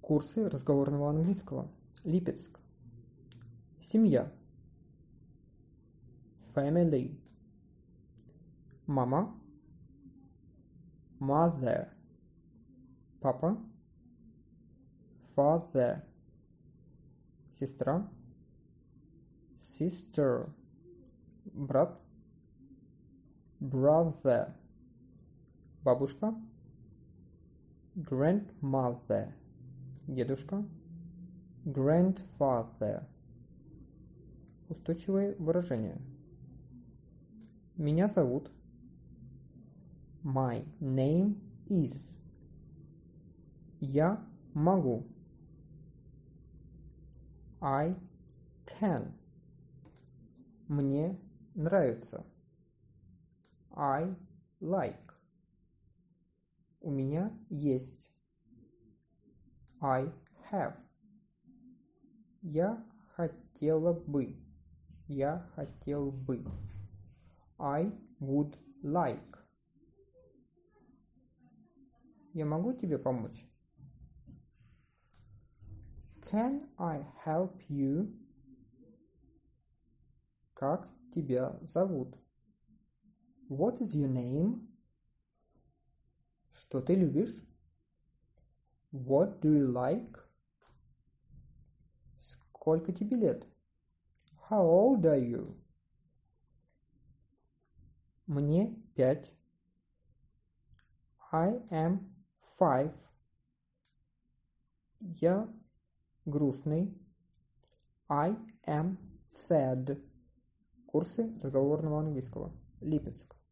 Курсы разговорного английского. Липецк. Семья. Family. Мама. Mother. Папа. Father. Сестра. Sister. Брат. Brother. Бабушка. Grandmother. Дедушка. Grandfather. Устойчивые выражения. Меня зовут. My name is. Я могу. I can. Мне нравится. I like. У меня есть. I have. Я хотела бы. Я хотел бы. I would like. Я могу тебе помочь? Can I help you? Как тебя зовут? What is your name? Что ты любишь? What do you like? Сколько тебе лет? How old are you? Мне 5. I am 5. Я грустный. I am sad. Курсы разговорного английского. Липецк.